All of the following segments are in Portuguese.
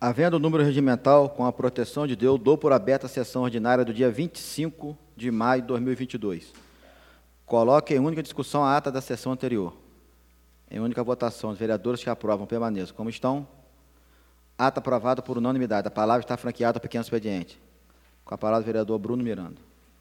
Havendo o número regimental, com a proteção de Deus, dou por aberta a sessão ordinária do dia 25 de maio de 2022. Coloque em única discussão a ata da sessão anterior. Em única votação, os vereadores que aprovam permaneçam como estão. Ata aprovada por unanimidade. A palavra está franqueada ao pequeno expediente. Com a palavra o vereador Bruno Miranda.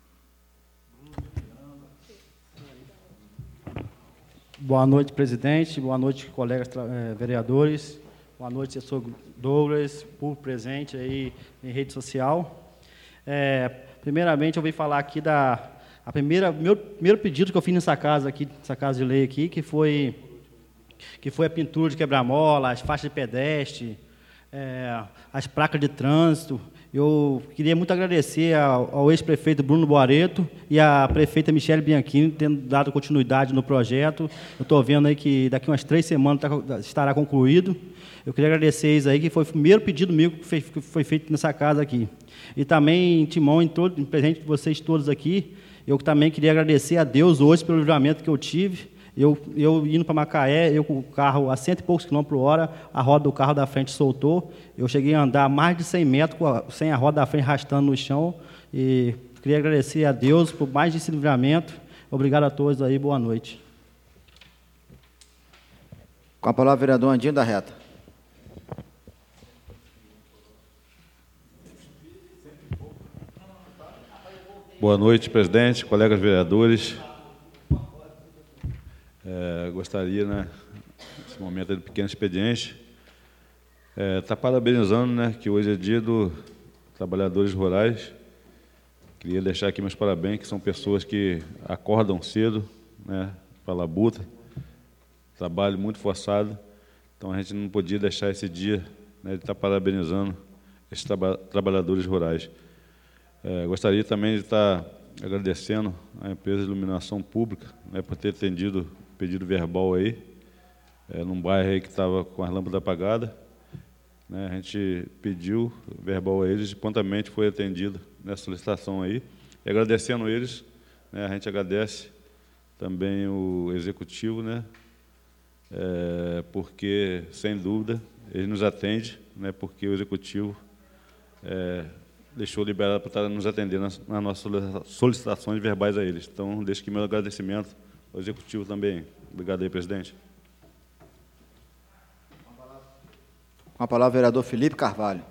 Boa noite, presidente. Boa noite, colegas vereadores. Boa noite, assessor Douglas, por presente aí em rede social. Primeiramente, eu vim falar aqui meu primeiro pedido que eu fiz nessa casa de lei aqui, que foi a pintura de quebra-mola, as faixas de pedestre, as placas de trânsito. Eu queria muito agradecer ao ex-prefeito Bruno Boareto e à prefeita Michele Bianchini, tendo dado continuidade no projeto. Eu estou vendo aí que daqui umas 3 semanas estará concluído. Eu queria agradecer eles aí, que foi o primeiro pedido meu que foi feito nessa casa aqui. E também, Timão, em presente de vocês todos aqui, eu também queria agradecer a Deus hoje pelo livramento que eu tive. Eu indo para Macaé, eu com o carro a 100 e poucos quilômetros por hora, a roda do carro da frente soltou. Eu cheguei a andar mais de 100 metros sem a roda da frente arrastando no chão. E queria agradecer a Deus por mais desse livramento. Obrigado a todos aí, boa noite. Com a palavra o vereador Andinho da Reta. Boa noite, presidente, colegas vereadores. Gostaria, nesse momento do pequeno expediente, estar parabenizando, que hoje é dia dos trabalhadores rurais. Queria deixar aqui meus parabéns, que são pessoas que acordam cedo, para a labuta, trabalho muito forçado. Então, a gente não podia deixar esse dia de estar parabenizando esses trabalhadores rurais. Gostaria também de estar agradecendo à empresa de iluminação pública, por ter atendido o pedido verbal aí, num bairro aí que estava com as lâmpadas apagadas. A gente pediu verbal a eles e prontamente foi atendido nessa solicitação aí. E agradecendo eles, a gente agradece também o executivo, porque, sem dúvida, ele nos atende, porque o executivo deixou liberado para estar nos atendendo nas nossas solicitações verbais a eles. Então, deixo aqui meu agradecimento ao executivo também. Obrigado aí, presidente. Com a palavra o vereador Felipe Carvalho.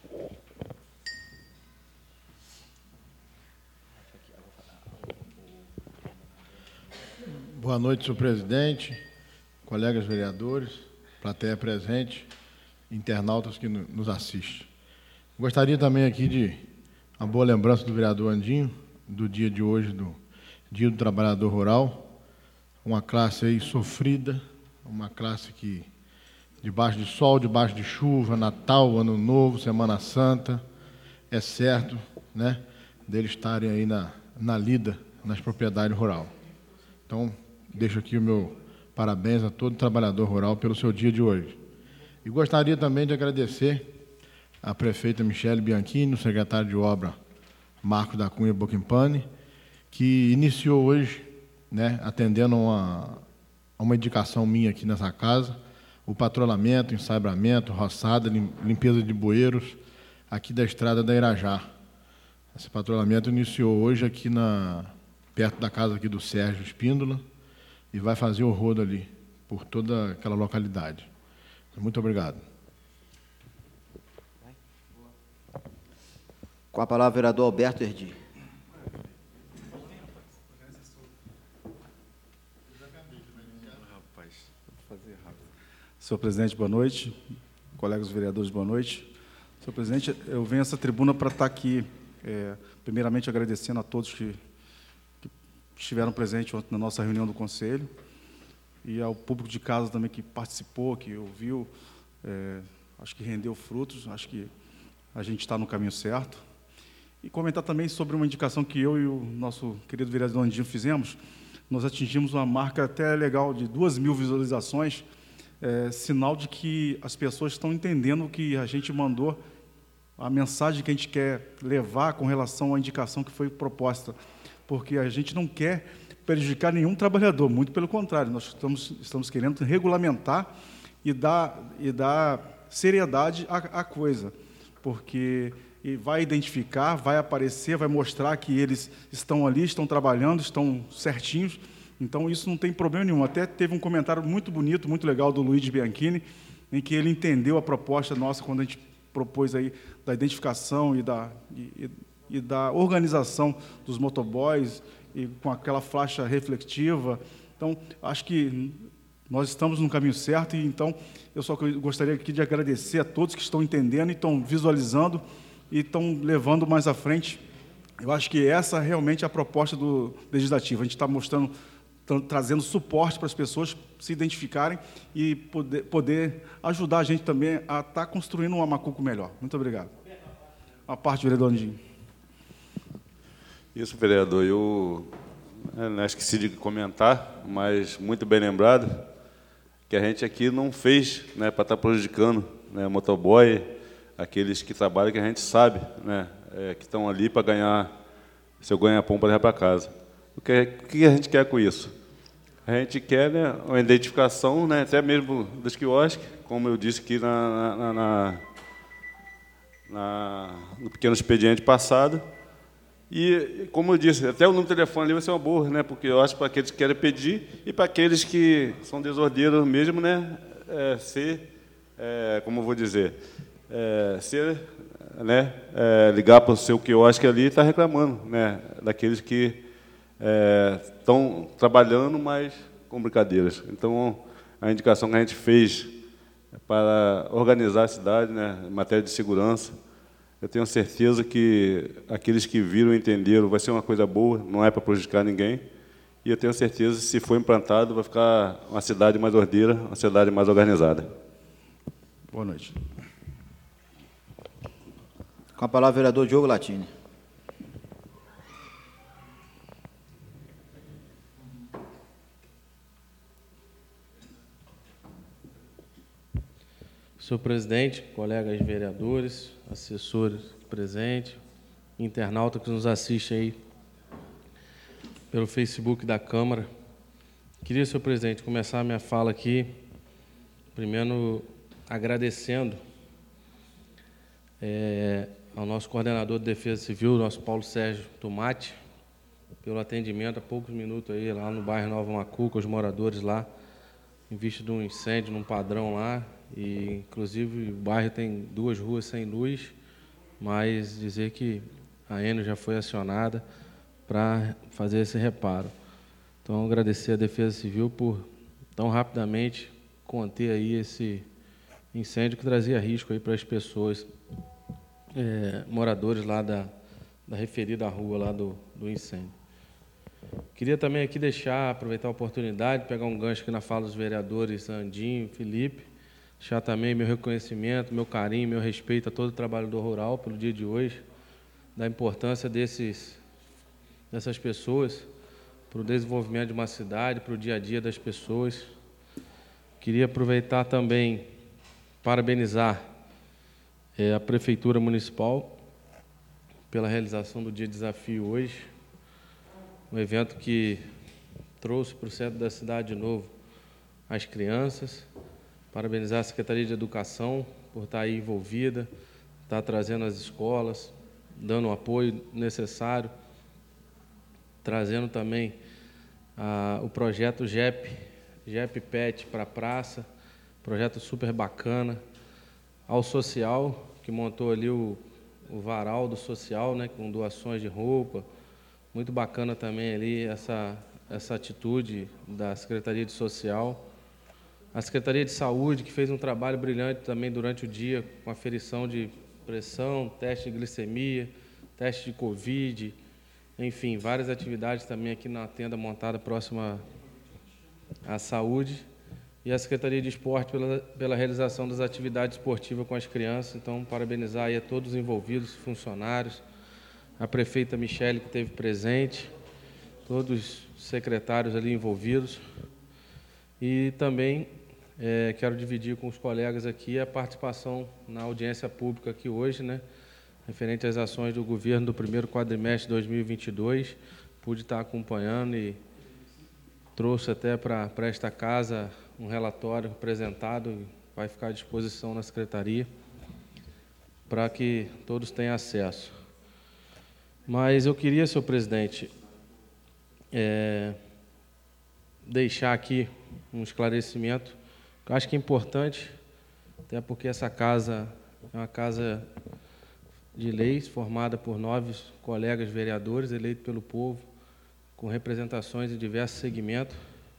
Boa noite, senhor presidente, colegas vereadores, plateia presente, internautas que nos assistem. Gostaria também aqui de uma boa lembrança do vereador Andinho, do dia de hoje, do Dia do Trabalhador Rural, uma classe aí sofrida, uma classe que, debaixo de sol, debaixo de chuva, Natal, Ano Novo, Semana Santa, é certo, deles estarem aí na lida, nas propriedades rurais. Então, deixo aqui o meu parabéns a todo trabalhador rural pelo seu dia de hoje. E gostaria também de agradecer a prefeita Michele Bianchini, o secretário de obra Marcos da Cunha Boquimpani, que iniciou hoje, atendendo a uma indicação minha aqui nessa casa, o patrulhamento, ensabramento, roçada, limpeza de bueiros, aqui da estrada da Irajá. Esse patrulhamento iniciou hoje aqui perto da casa aqui do Sérgio Espíndola e vai fazer o rodo ali, por toda aquela localidade. Muito obrigado. Com a palavra o vereador Alberto Erdi. Senhor presidente, boa noite. Colegas vereadores, boa noite. Senhor presidente, eu venho a essa tribuna para estar aqui, primeiramente agradecendo a todos que estiveram presentes ontem na nossa reunião do Conselho e ao público de casa também que participou, que ouviu, acho que rendeu frutos, acho que a gente está no caminho certo. E comentar também sobre uma indicação que eu e o nosso querido vereador Andinho fizemos. Nós atingimos uma marca até legal de 2.000 visualizações, sinal de que as pessoas estão entendendo o que a gente mandou, a mensagem que a gente quer levar com relação à indicação que foi proposta, porque a gente não quer prejudicar nenhum trabalhador, muito pelo contrário, nós estamos querendo regulamentar e dar seriedade à coisa, porque vai identificar, vai aparecer, vai mostrar que eles estão ali, estão trabalhando, estão certinhos. Então, isso não tem problema nenhum. Até teve um comentário muito bonito, muito legal do Luiz Bianchini, em que ele entendeu a proposta nossa quando a gente propôs aí da identificação e da organização dos motoboys, e com aquela faixa reflexiva. Então, acho que nós estamos no caminho certo, e então eu só gostaria aqui de agradecer a todos que estão entendendo e estão visualizando e estão levando mais à frente. Eu acho que essa realmente é a proposta do Legislativo. A gente está mostrando, trazendo suporte para as pessoas se identificarem e poder ajudar a gente também a estar construindo um Amacuco melhor. Muito obrigado. A parte, vereador Andinho. Isso, vereador. Eu não esqueci de comentar, mas muito bem lembrado, que a gente aqui não fez, né, para estar prejudicando, né, motoboy, aqueles que trabalham, que a gente sabe, né, que estão ali para ganhar seu ganha-pão para levar para casa. O que a gente quer com isso? A gente quer, né, uma identificação, né, até mesmo dos quiosques, como eu disse aqui no pequeno expediente passado. E, como eu disse, até o número de telefone ali vai ser uma boa, né, porque eu acho para aqueles que querem pedir e para aqueles que são desordeiros mesmo, né, como eu vou dizer, ligar para o seu quiosque ali e estar reclamando, né, daqueles que estão trabalhando, mas com brincadeiras. Então, a indicação que a gente fez para organizar a cidade, né, em matéria de segurança, eu tenho certeza que aqueles que viram e entenderam vai ser uma coisa boa, não é para prejudicar ninguém. E eu tenho certeza que, se for implantado, vai ficar uma cidade mais ordeira, uma cidade mais organizada. Boa noite. Com a palavra, o vereador Diogo Latini. Senhor presidente, colegas vereadores, assessores presentes, internauta que nos assiste aí pelo Facebook da Câmara. Queria, senhor presidente, começar a minha fala aqui, primeiro agradecendo ao nosso coordenador de Defesa Civil, nosso Paulo Sérgio Tomati, pelo atendimento há poucos minutos aí lá no bairro Nova Amacuco, os moradores lá, em vista de um incêndio num padrão lá. E, inclusive, o bairro tem 2 ruas sem luz, mas dizer que a Enel já foi acionada para fazer esse reparo. Então, agradecer a Defesa Civil por tão rapidamente conter aí esse incêndio que trazia risco aí para as pessoas, moradores lá da referida rua lá do incêndio. Queria também aqui aproveitar a oportunidade, pegar um gancho aqui na fala dos vereadores Andinho, Felipe, deixar também meu reconhecimento, meu carinho, meu respeito a todo o trabalhador rural pelo dia de hoje, da importância dessas pessoas para o desenvolvimento de uma cidade, para o dia a dia das pessoas. Queria aproveitar também, parabenizar a Prefeitura Municipal pela realização do Dia Desafio hoje, um evento que trouxe para o centro da cidade de novo as crianças. Parabenizar a Secretaria de Educação por estar aí envolvida, estar trazendo as escolas, dando o apoio necessário, trazendo também o projeto GEP Pet para a praça, projeto super bacana, ao social, que montou ali o varal do social, né, com doações de roupa, muito bacana também ali essa atitude da Secretaria de Social. A Secretaria de Saúde, que fez um trabalho brilhante também durante o dia, com aferição de pressão, teste de glicemia, teste de Covid, enfim, várias atividades também aqui na tenda montada próxima à saúde. E a Secretaria de Esporte pela realização das atividades esportivas com as crianças. Então, parabenizar aí a todos os envolvidos, funcionários, a prefeita Michele, que esteve presente, todos os secretários ali envolvidos. E também quero dividir com os colegas aqui a participação na audiência pública aqui hoje, né, referente às ações do governo do primeiro quadrimestre de 2022. Pude estar acompanhando e trouxe até para esta casa um relatório apresentado vai ficar à disposição na secretaria para que todos tenham acesso. Mas eu queria, senhor presidente, deixar aqui um esclarecimento, que eu acho que é importante, até porque essa casa é uma casa de leis, formada por 9 colegas vereadores, eleitos pelo povo, com representações em diversos segmentos.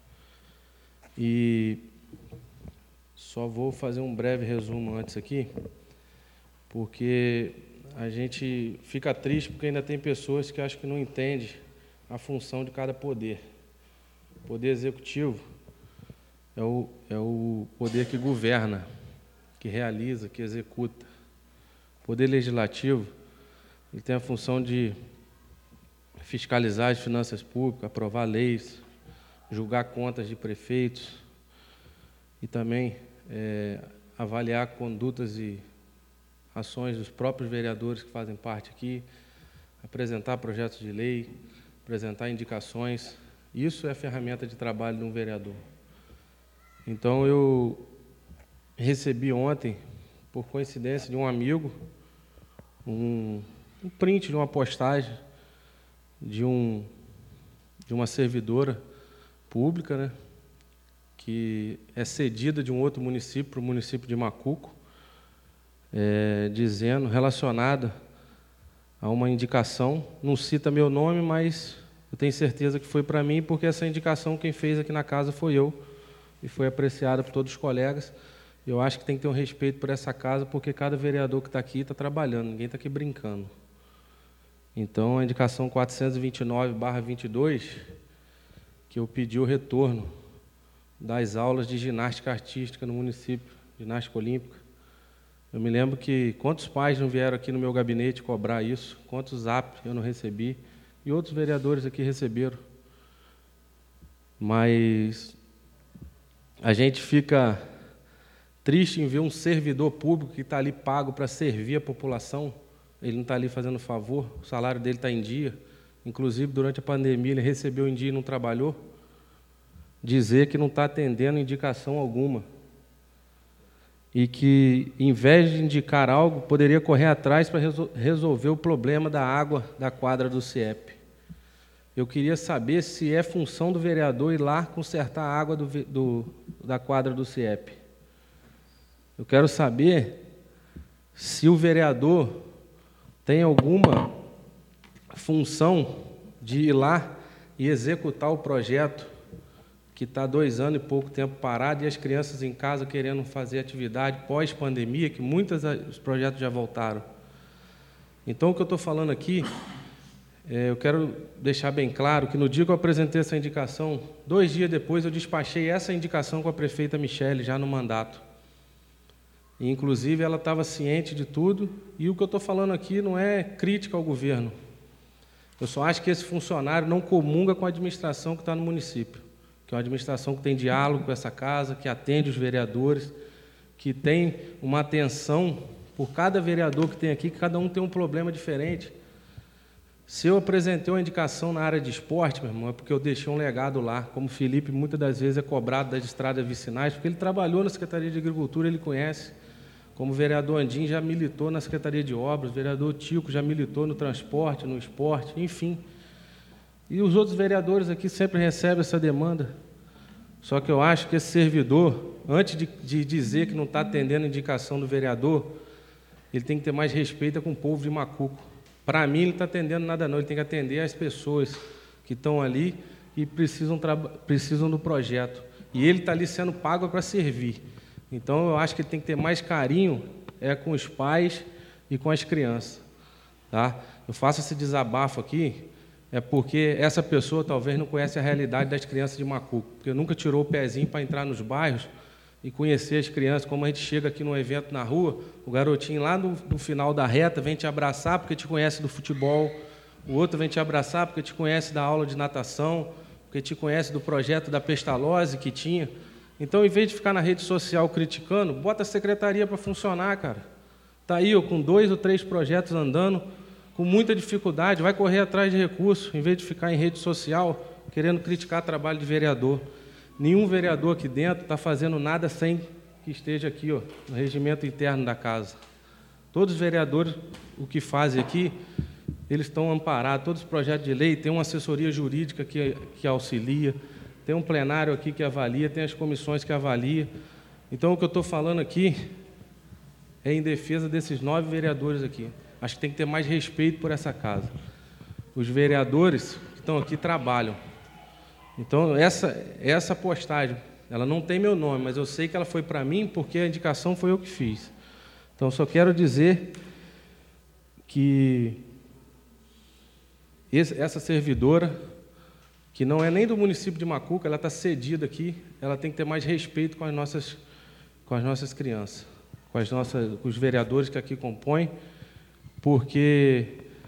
E só vou fazer um breve resumo antes aqui, porque a gente fica triste porque ainda tem pessoas que acham que não entendem a função de cada poder. O poder executivo é o poder que governa, que realiza, que executa. O poder legislativo, ele tem a função de fiscalizar as finanças públicas, aprovar leis, julgar contas de prefeitos e também avaliar condutas e ações dos próprios vereadores que fazem parte aqui, apresentar projetos de lei, apresentar indicações. Isso é a ferramenta de trabalho de um vereador. Então, eu recebi ontem, por coincidência, de um amigo, um print de uma postagem de uma servidora pública, né, que é cedida de um outro município para o município de Macuco, relacionada a uma indicação, não cita meu nome, mas eu tenho certeza que foi para mim, porque essa indicação quem fez aqui na casa foi eu, e foi apreciada por todos os colegas. Eu acho que tem que ter um respeito por essa casa, porque cada vereador que está aqui está trabalhando, ninguém está aqui brincando. Então, a indicação 429/22, que eu pedi o retorno das aulas de ginástica artística no município, ginástica olímpica. Eu me lembro que quantos pais não vieram aqui no meu gabinete cobrar isso, quantos zap eu não recebi, e outros vereadores aqui receberam. Mas a gente fica triste em ver um servidor público que está ali pago para servir a população, ele não está ali fazendo favor, o salário dele está em dia, inclusive durante a pandemia ele recebeu em dia e não trabalhou, dizer que não está atendendo indicação alguma. E que, em vez de indicar algo, poderia correr atrás para resolver o problema da água da quadra do CIEP. Eu queria saber se é função do vereador ir lá consertar a água da quadra do CIEP. Eu quero saber se o vereador tem alguma função de ir lá e executar o projeto que está 2 anos e pouco tempo parado, e as crianças em casa querendo fazer atividade pós-pandemia, que muitos os projetos já voltaram. Então, o que eu estou falando aqui, eu quero deixar bem claro que no dia que eu apresentei essa indicação, 2 dias depois eu despachei essa indicação com a prefeita Michele, já no mandato. E, inclusive, ela estava ciente de tudo, e o que eu estou falando aqui não é crítica ao governo. Eu só acho que esse funcionário não comunga com a administração que está no município, que é uma administração que tem diálogo com essa casa, que atende os vereadores, que tem uma atenção por cada vereador que tem aqui, que cada um tem um problema diferente. Se eu apresentei uma indicação na área de esporte, meu irmão, é porque eu deixei um legado lá, como o Felipe muitas das vezes é cobrado das estradas vicinais, porque ele trabalhou na Secretaria de Agricultura, ele conhece. Como o vereador Andim já militou na Secretaria de Obras, o vereador Tico já militou no transporte, no esporte, enfim. E os outros vereadores aqui sempre recebem essa demanda. Só que eu acho que esse servidor, antes de dizer que não está atendendo a indicação do vereador, ele tem que ter mais respeito com o povo de Macuco. Para mim, ele não está atendendo nada não, ele tem que atender as pessoas que estão ali e precisam do projeto. E ele está ali sendo pago para servir. Então, eu acho que ele tem que ter mais carinho com os pais e com as crianças. Tá? Eu faço esse desabafo aqui, porque essa pessoa talvez não conhece a realidade das crianças de Macuco, porque nunca tirou o pezinho para entrar nos bairros e conhecer as crianças. Como a gente chega aqui num evento na rua, o garotinho lá no final da reta vem te abraçar porque te conhece do futebol, o outro vem te abraçar porque te conhece da aula de natação, porque te conhece do projeto da pestalose que tinha. Então, em vez de ficar na rede social criticando, bota a secretaria para funcionar, cara. Está aí, com 2 ou 3 projetos andando, com muita dificuldade, vai correr atrás de recursos, em vez de ficar em rede social, querendo criticar trabalho de vereador. Nenhum vereador aqui dentro está fazendo nada sem que esteja aqui, ó, no regimento interno da casa. Todos os vereadores, o que fazem aqui, eles estão amparados, todos os projetos de lei, tem uma assessoria jurídica que auxilia, tem um plenário aqui que avalia, tem as comissões que avaliam. Então, o que eu estou falando aqui é em defesa desses 9 vereadores aqui. Acho que tem que ter mais respeito por essa casa. Os vereadores que estão aqui trabalham. Então, essa postagem, ela não tem meu nome, mas eu sei que ela foi para mim porque a indicação foi eu que fiz. Então, só quero dizer que essa servidora, que não é nem do município de Macuca, ela está cedida aqui, ela tem que ter mais respeito com as nossas crianças, com os vereadores que aqui compõem, porque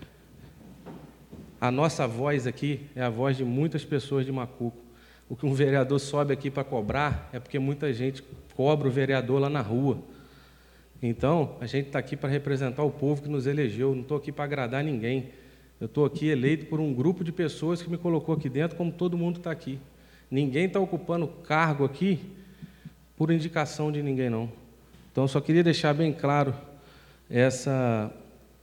a nossa voz aqui é a voz de muitas pessoas de Macuca. O que um vereador sobe aqui para cobrar é porque muita gente cobra o vereador lá na rua. Então, a gente está aqui para representar o povo que nos elegeu, não estou aqui para agradar ninguém. Eu estou aqui eleito por um grupo de pessoas que me colocou aqui dentro, como todo mundo está aqui. Ninguém está ocupando cargo aqui por indicação de ninguém, não. Então, eu só queria deixar bem claro essa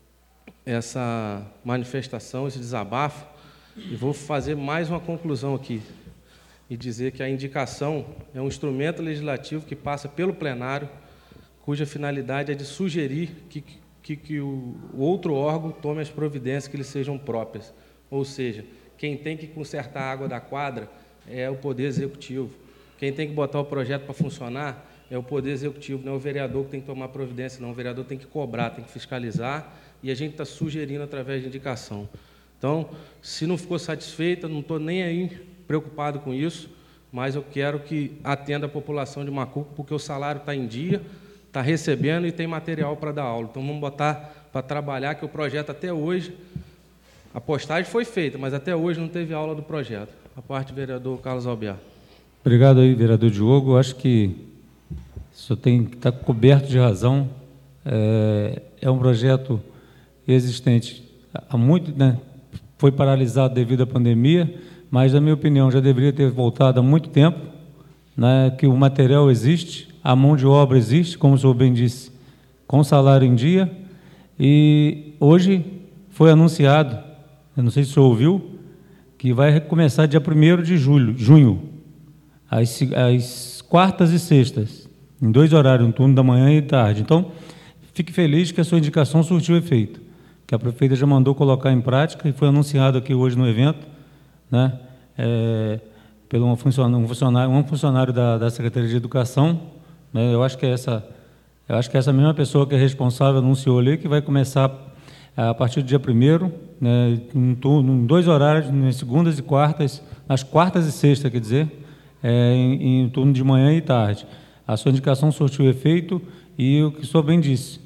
manifestação, esse desabafo, e vou fazer mais uma conclusão aqui, e dizer que a indicação é um instrumento legislativo que passa pelo plenário, cuja finalidade é de sugerir que o outro órgão tome as providências que lhe sejam próprias. Ou seja, quem tem que consertar a água da quadra é o Poder Executivo. Quem tem que botar o projeto para funcionar é o Poder Executivo, não é o vereador que tem que tomar providência, não. O vereador tem que cobrar, tem que fiscalizar, e a gente está sugerindo através de indicação. Então, se não ficou satisfeita, não estou nem aí preocupado com isso, mas eu quero que atenda a população de Macuca, porque o salário está em dia, está recebendo e tem material para dar aula. Então, vamos botar para trabalhar, que o projeto até hoje, a postagem foi feita, mas até hoje não teve aula do projeto. A parte do vereador Carlos Albiar. Obrigado aí, vereador Diogo. Eu acho que o senhor tem que estar coberto de razão. É um projeto existente há muito, né? Foi paralisado devido à pandemia, mas, na minha opinião, já deveria ter voltado há muito tempo, né? Que o material existe, a mão de obra existe, como o senhor bem disse, com salário em dia, e hoje foi anunciado, eu não sei se o senhor ouviu, que vai começar dia 1º de junho, às quartas e sextas, em 2 horários, um turno da manhã e tarde. Então, fique feliz que a sua indicação surtiu efeito, que a prefeita já mandou colocar em prática e foi anunciado aqui hoje no evento, né, pelo um funcionário da Secretaria de Educação, né. Eu acho que essa mesma pessoa que é responsável anunciou ali que vai começar a partir do dia 1º, né, em 2 horários, nas segundas e quartas, nas quartas e sextas, quer dizer, em turno de manhã e tarde. A sua indicação surtiu efeito e o que o senhor bem disse,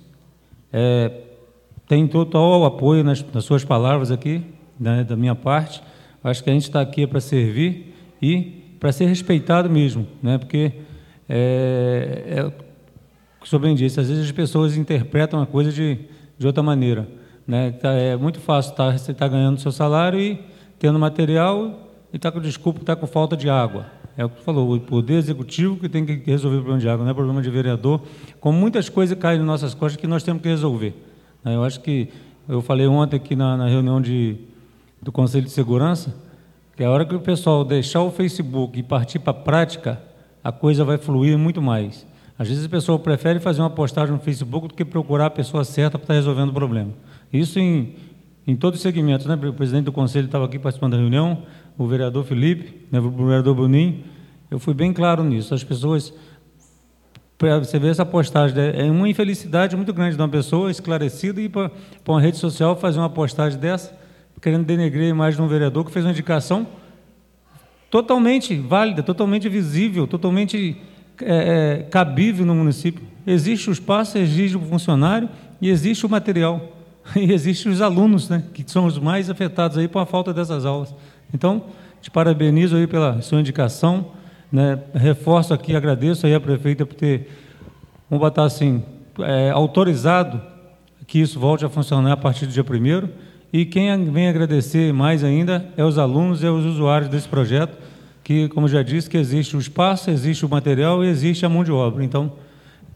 tem total apoio nas suas palavras aqui, né, da minha parte. Acho que a gente está aqui para servir e para ser respeitado mesmo, né, porque o que o senhor bem disse, às vezes as pessoas interpretam a coisa de outra maneira, né? É muito fácil você estar ganhando seu salário e tendo material e está com desculpa, está com falta de água. É o que falou, o Poder Executivo que tem que resolver o problema de água, não é problema de vereador, como muitas coisas caem nas nossas costas que nós temos que resolver. Eu acho que, eu falei ontem aqui na reunião do Conselho de Segurança, que a hora que o pessoal deixar o Facebook e partir para a prática, a coisa vai fluir muito mais. Às vezes a pessoa prefere fazer uma postagem no Facebook do que procurar a pessoa certa para estar resolvendo o problema. Isso em todos os segmentos, né? O presidente do Conselho estava aqui participando da reunião, o vereador Felipe, né, o vereador Bruninho, eu fui bem claro nisso. As pessoas, você vê essa postagem, é uma infelicidade muito grande de uma pessoa esclarecida e para uma rede social fazer uma postagem dessa, querendo denegrir a imagem de um vereador que fez uma indicação totalmente válida, totalmente visível, totalmente cabível no município. Existe o espaço, existe o funcionário e existe o material. E existem os alunos, né, que são os mais afetados aí por a falta dessas aulas. Então, te parabenizo aí pela sua indicação, né, reforço aqui, agradeço aí a prefeita por ter, vamos botar assim, autorizado que isso volte a funcionar a partir do dia 1º, e quem vem agradecer mais ainda é os alunos e os usuários desse projeto, que, como já disse, que existe o espaço, existe o material e existe a mão de obra. Então,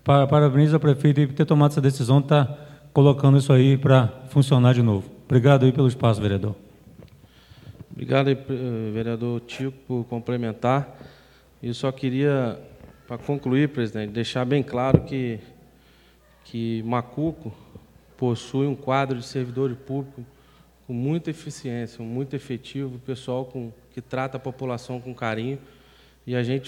Parabenizo a prefeita por ter tomado essa decisão de estar colocando isso aí para funcionar de novo. Obrigado aí pelo espaço, vereador. Obrigado, aí, vereador Tico, por complementar. Eu só queria, para concluir, presidente, deixar bem claro que Macuco possui um quadro de servidores públicos com muita eficiência, muito efetivo, pessoal que trata a população com carinho, e a gente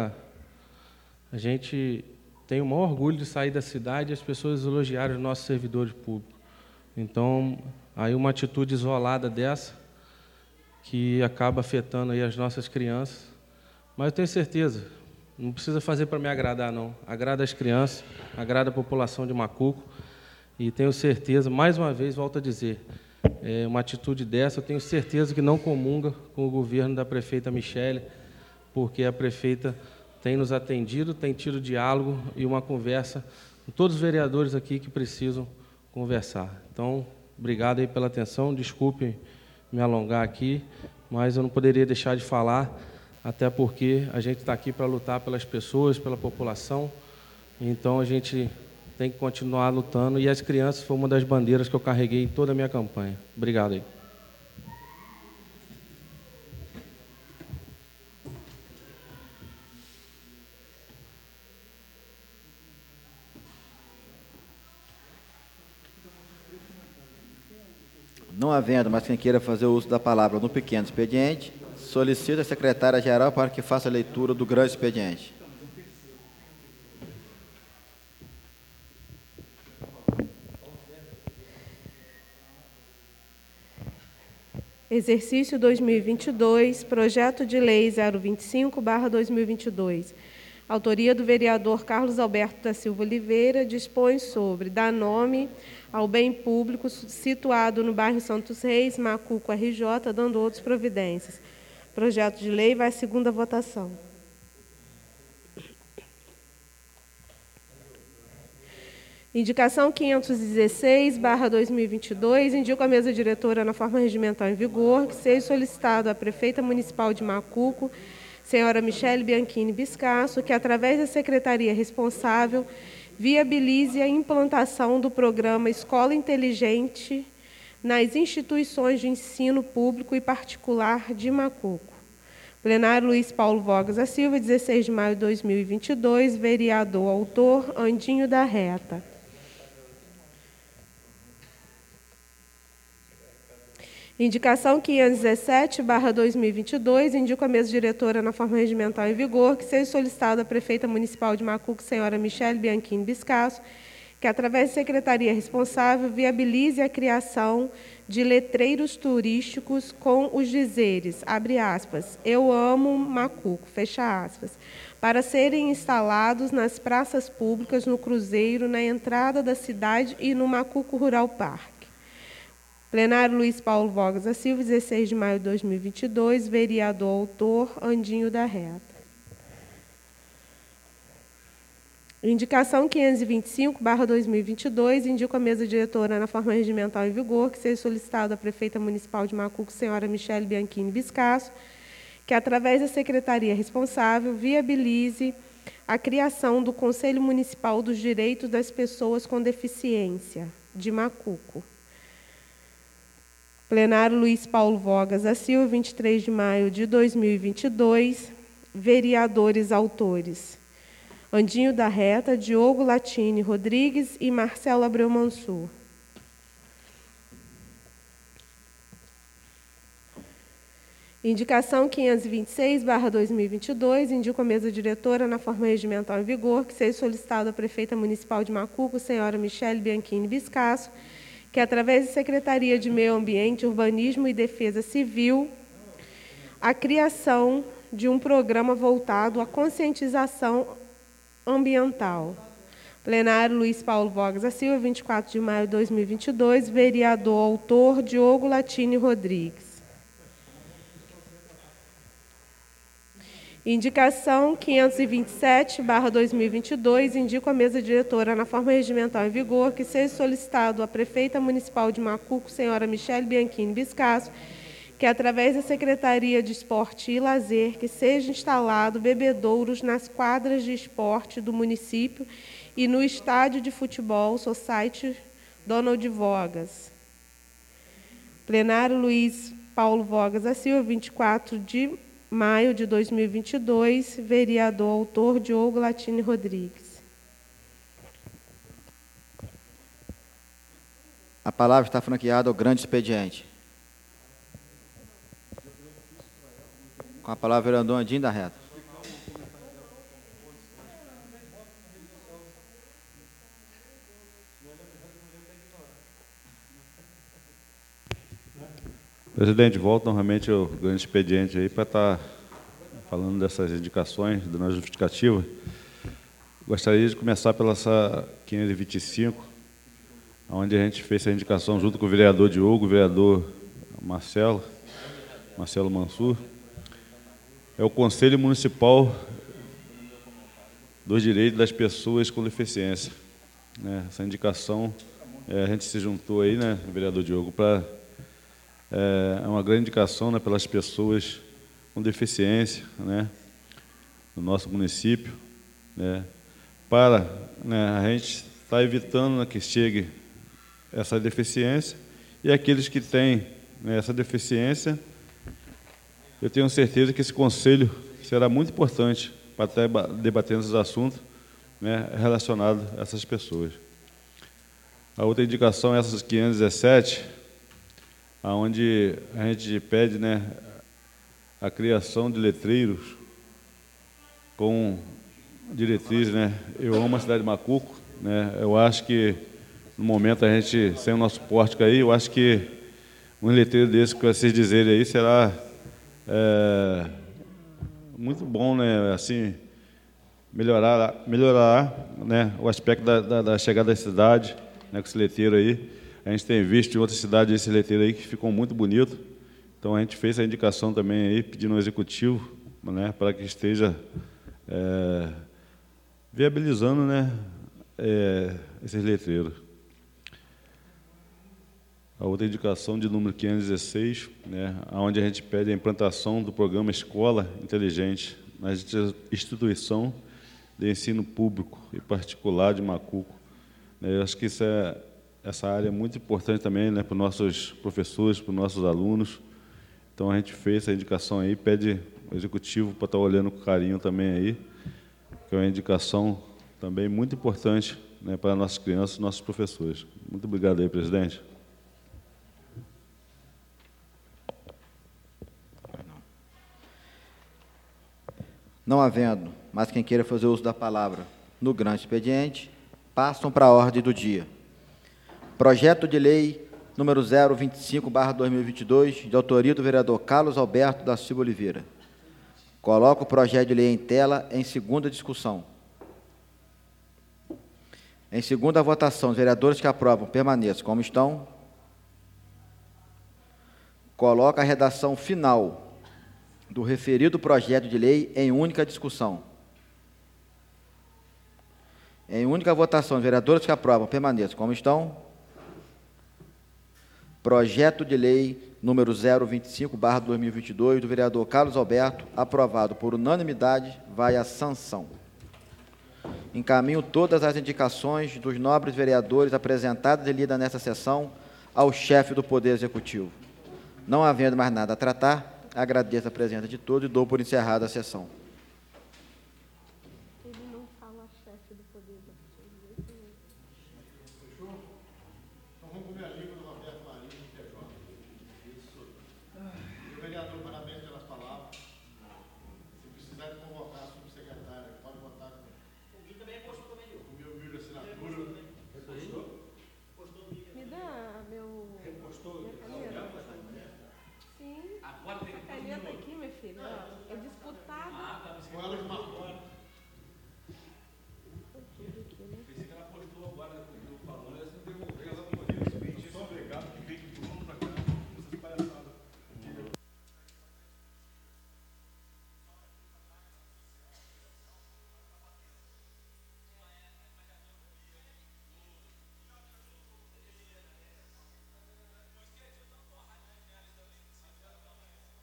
tem o maior orgulho de sair da cidade e as pessoas elogiarem os nossos servidores públicos. Então, aí uma atitude isolada dessa, que acaba afetando aí as nossas crianças, mas eu tenho certeza, não precisa fazer para me agradar, não. Agrada as crianças, agrada a população de Macuco, e tenho certeza, mais uma vez, volto a dizer, uma atitude dessa, eu tenho certeza que não comunga com o governo da prefeita Michele, porque a prefeita tem nos atendido, tem tido diálogo e uma conversa com todos os vereadores aqui que precisam conversar. Então, obrigado aí pela atenção, desculpe me alongar aqui, mas eu não poderia deixar de falar, até porque a gente está aqui para lutar pelas pessoas, pela população, então a gente tem que continuar lutando, e as crianças foi uma das bandeiras que eu carreguei em toda a minha campanha. Obrigado aí. Não havendo mais quem queira fazer uso da palavra no pequeno expediente, solicito a secretária-geral para que faça a leitura do grande expediente. Exercício 2022, Projeto de Lei 025/2022. Autoria do vereador Carlos Alberto da Silva Oliveira, dispõe sobre dar nome ao bem público situado no bairro Santos Reis, Macuco, RJ, dando outras providências. Projeto de lei vai à segunda votação. Indicação 516/2022, indico à mesa diretora na forma regimental em vigor que seja solicitado à prefeita municipal de Macuco, senhora Michele Bianchini Biscasso, que através da secretaria responsável viabilize a implantação do programa Escola Inteligente nas instituições de ensino público e particular de Macuco. Plenário Luiz Paulo Vogas da Silva, 16 de maio de 2022, vereador autor Andinho da Reta. Indicação 517/2022, indico à mesa diretora na forma regimental em vigor que seja solicitado à prefeita municipal de Macuco, senhora Michele Bianchini Biscasso, que através da secretaria responsável viabilize a criação de letreiros turísticos com os dizeres, abre aspas, eu amo Macuco, fecha aspas, para serem instalados nas praças públicas, no Cruzeiro, na entrada da cidade e no Macuco Rural Park. Plenário Luiz Paulo Vogas da Silva, 16 de maio de 2022, vereador autor Andinho da Reta. Indicação 525/2022, indico à mesa diretora na forma regimental em vigor que seja solicitado à prefeita municipal de Macuco, senhora Michele Bianchini Biscasso, que através da secretaria responsável viabilize a criação do Conselho Municipal dos Direitos das Pessoas com Deficiência, de Macuco. Plenário Luiz Paulo Vogas da Silva, 23 de maio de 2022, vereadores autores Andinho da Reta, Diogo Latini Rodrigues e Marcelo Abreu Mansur. Indicação 526/2022, indico à mesa diretora na forma regimental em vigor que seja solicitado à prefeita municipal de Macuco, senhora Michele Bianchini Biscasso, que através da Secretaria de Meio Ambiente, Urbanismo e Defesa Civil, a criação de um programa voltado à conscientização ambiental. Plenário Luiz Paulo Vogas da Silva, 24 de maio de 2022, vereador autor Diogo Latini Rodrigues. Indicação 527/2022, indico à mesa diretora na forma regimental em vigor que seja solicitado à prefeita municipal de Macuco, senhora Michele Bianchini Biscasso, que através da Secretaria de Esporte e Lazer, que seja instalado bebedouros nas quadras de esporte do município e no Estádio de Futebol Society Donald Vogas. Plenário Luiz Paulo Vogas da Silva, 24 de maio de 2022, vereador autor Diogo Latini Rodrigues. A palavra está franqueada ao grande expediente. Com a palavra, vereador Andinho da Reta. Presidente, volto novamente ao grande expediente aí para estar falando dessas indicações, dando a justificativa. Gostaria de começar pela essa 525, onde a gente fez a indicação junto com o vereador Diogo, o vereador Marcelo Mansur. É o Conselho Municipal dos Direitos das Pessoas com Deficiência. Essa indicação, a gente se juntou aí, né, vereador Diogo, para... É uma grande indicação, né, pelas pessoas com deficiência, né, no nosso município, né, para, né, a gente estar evitando, né, que chegue essa deficiência, e aqueles que têm, né, essa deficiência, eu tenho certeza que esse conselho será muito importante para estar debatendo esses assuntos, né, relacionados a essas pessoas. A outra indicação é essa 517, onde a gente pede, né, a criação de letreiros com diretrizes, né? Eu amo a cidade de Macuco, né? Eu acho que no momento a gente, sem o nosso pórtico aí, eu acho que um letreiro desse que vocês dizerem aí será muito bom, né? Assim, melhorar, né, o aspecto da chegada da cidade, né, com esse letreiro aí. A gente tem visto em outras cidades esse letreiro aí que ficou muito bonito. Então, a gente fez a indicação também aí, pedindo ao Executivo, né, para que esteja viabilizando, né, esses letreiros. A outra indicação de número 516, né, onde a gente pede a implantação do programa Escola Inteligente na instituição de ensino público e particular de Macuco. Eu acho que essa área é muito importante também, né, para os nossos professores, para os nossos alunos. Então, a gente fez essa indicação aí, pede o Executivo para estar olhando com carinho também aí, que é uma indicação também muito importante, né, para nossas crianças e nossos professores. Muito obrigado aí, presidente. Não havendo mais quem queira fazer uso da palavra no grande expediente, passam para a ordem do dia. Projeto de lei número 025/2022, de autoria do vereador Carlos Alberto da Silva Oliveira. Coloco o projeto de lei em tela em segunda discussão. Em segunda votação, os vereadores que aprovam permaneçam como estão. Coloco a redação final do referido projeto de lei em única discussão. Em única votação, os vereadores que aprovam permaneçam como estão. Projeto de lei número 025/2022, do vereador Carlos Alberto, aprovado por unanimidade, vai à sanção. Encaminho todas as indicações dos nobres vereadores apresentadas e lidas nesta sessão ao chefe do Poder Executivo. Não havendo mais nada a tratar, agradeço a presença de todos e dou por encerrada a sessão.